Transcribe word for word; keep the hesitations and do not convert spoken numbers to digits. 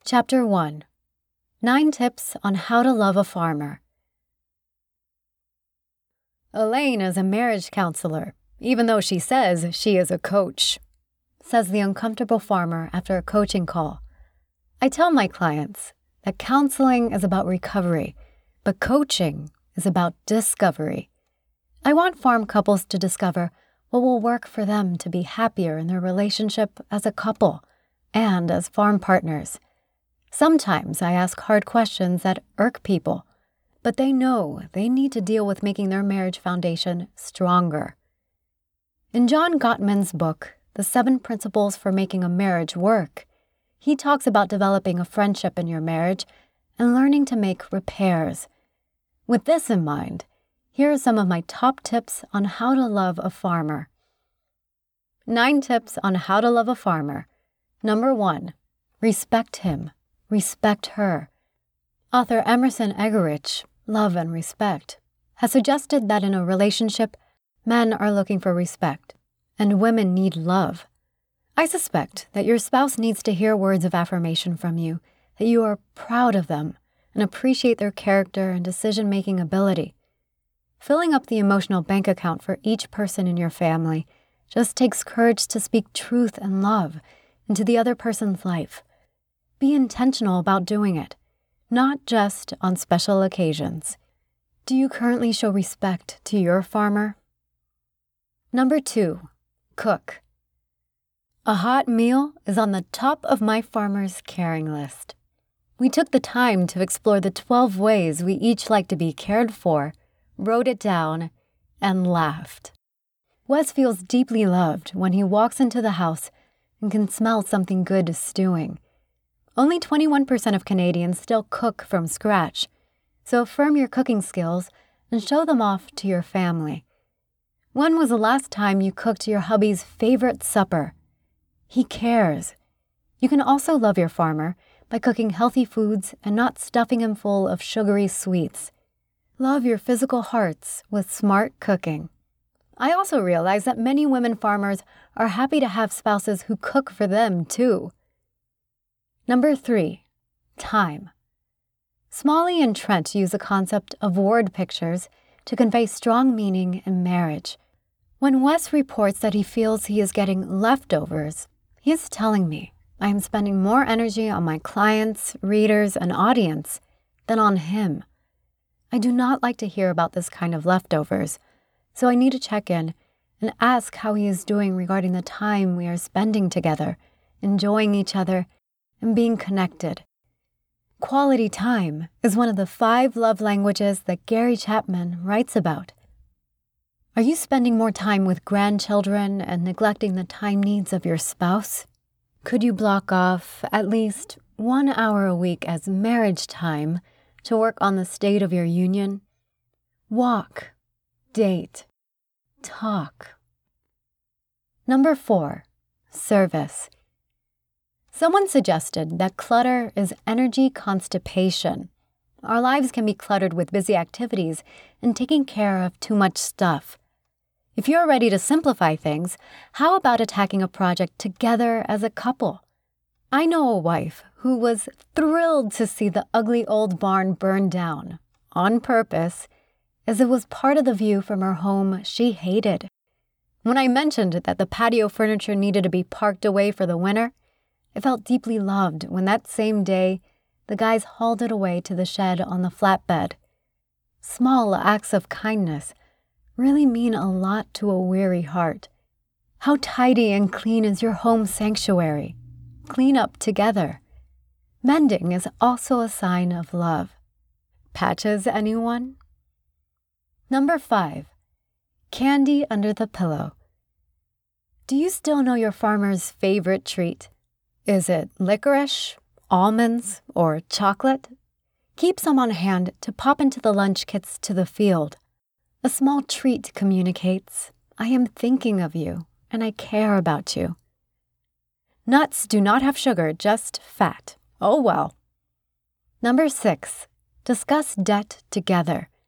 Chapter one. Nine Tips on How to Love a Farmer. Elaine is a marriage counselor, even though she says she is a coach, says the uncomfortable farmer after a coaching call. I tell my clients that counseling is about recovery, but coaching is about discovery. I want farm couples to discover what will work for them to be happier in their relationship as a couple and as farm partners. Sometimes I ask hard questions that irk people, but they know they need to deal with making their marriage foundation stronger. In John Gottman's book, The Seven Principles for Making a Marriage Work, he talks about developing a friendship in your marriage and learning to make repairs. With this in mind, here are some of my top tips on how to love a farmer. Nine tips on how to love a farmer. Number one, respect him. Respect her. Author Emerson Eggerichs, Love and Respect, has suggested that in a relationship, men are looking for respect, and women need love. I suspect that your spouse needs to hear words of affirmation from you, that you are proud of them and appreciate their character and decision-making ability. Filling up the emotional bank account for each person in your family just takes courage to speak truth and love into the other person's life. Be intentional about doing it, not just on special occasions. Do you currently show respect to your farmer? Number two, cook. A hot meal is on the top of my farmer's caring list. We took the time to explore the twelve ways we each like to be cared for, wrote it down, and laughed. Wes feels deeply loved when he walks into the house and can smell something good stewing. Only twenty-one percent of Canadians still cook from scratch, so affirm your cooking skills and show them off to your family. When was the last time you cooked your hubby's favorite supper? He cares. You can also love your farmer by cooking healthy foods and not stuffing him full of sugary sweets. Love your physical hearts with smart cooking. I also realize that many women farmers are happy to have spouses who cook for them too. Number three, time. Smalley and Trent use the concept of word pictures to convey strong meaning in marriage. When Wes reports that he feels he is getting leftovers, he is telling me I am spending more energy on my clients, readers, and audience than on him. I do not like to hear about this kind of leftovers, so I need to check in and ask how he is doing regarding the time we are spending together, enjoying each other, and being connected. Quality time is one of the five love languages that Gary Chapman writes about. Are you spending more time with grandchildren and neglecting the time needs of your spouse? Could you block off at least one hour a week as marriage time to work on the state of your union? Walk, date, talk. Number four, service. Someone suggested that clutter is energy constipation. Our lives can be cluttered with busy activities and taking care of too much stuff. If you're ready to simplify things, how about attacking a project together as a couple? I know a wife who was thrilled to see the ugly old barn burn down, on purpose, as it was part of the view from her home she hated. When I mentioned that the patio furniture needed to be parked away for the winter, I felt deeply loved when that same day the guys hauled it away to the shed on the flatbed. Small acts of kindness really mean a lot to a weary heart. How tidy and clean is your home sanctuary? Clean up together. Mending is also a sign of love. Patches, anyone? Number five, candy under the pillow. Do you still know your farmer's favorite treat? Is it licorice, almonds, or chocolate? Keep some on hand to pop into the lunch kits to the field. A small treat communicates, I am thinking of you and I care about you. Nuts do not have sugar, just fat. Oh well. Number six, discuss debt together.